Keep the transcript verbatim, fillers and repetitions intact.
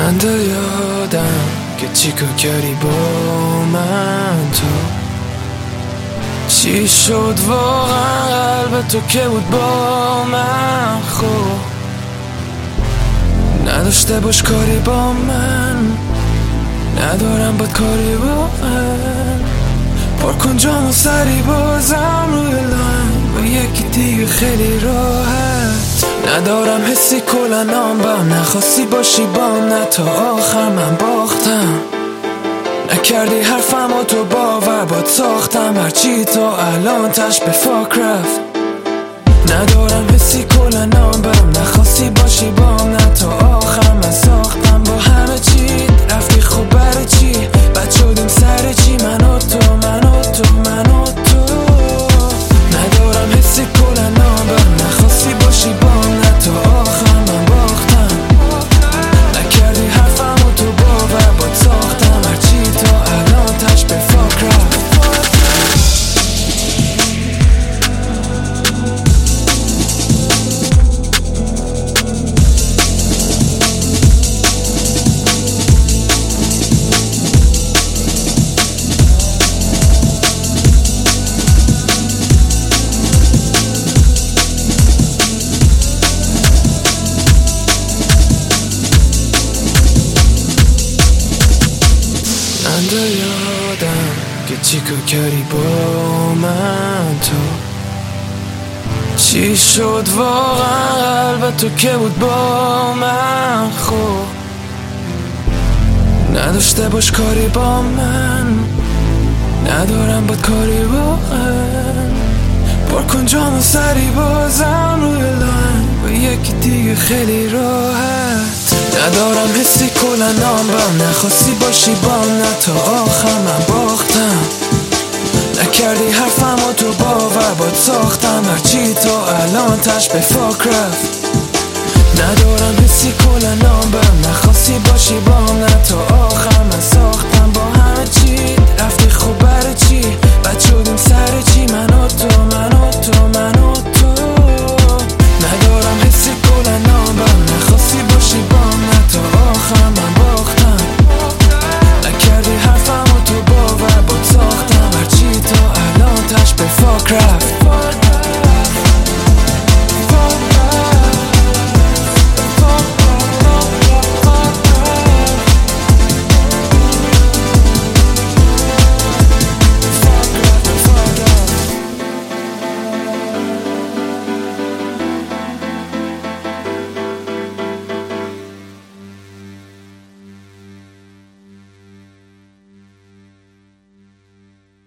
چند یادم که چیکار کردی با من تو، چی شد واقعا قلب تو که بود با من، خب نداشته باش کاری با من، ندارم باد کاری با من، پر کن جامو سری بازم روی لاین با یکی دیگه خیلی راحت، ندارم حسی کلا نامبم، نخواستی باشی بام، نه تا آخر من باختم، نکردی حرفم و تو باور باد ساختم، هرچی تا الان تش به فاک رفت، ندارم حسی کلا نامبم، نخواستی باشی بام، نه تا آخر من ساختم، با همه چی رفتی خوب برای چی، بد شدیم سر چی، من و تو من و تو من و تو، ندارم حسی کلا نامبم، نخواستی باشی بام، نه تا آخر من باختم، نکردی حرفم و تو باور باد ساختم، هرچی تا الان تش به فاک رفت. چند یادم که چیکار کردی با من تو، چی شد واقعا قلب تو که بود با من، خب نداشته باش کاری با من، ندارم باد کاری با من، پر کن جامو سری بازم روی لاین با یکی دیگه خیلی راحت، ندارم حسی کلا نامبم، نخواستی باشی بام، نه تا آخر من باختم، نکردی حرفم و تو باور باد ساختم، هرچی تا الان تش به فاک رفت، ندارم حسی کلا نامبم.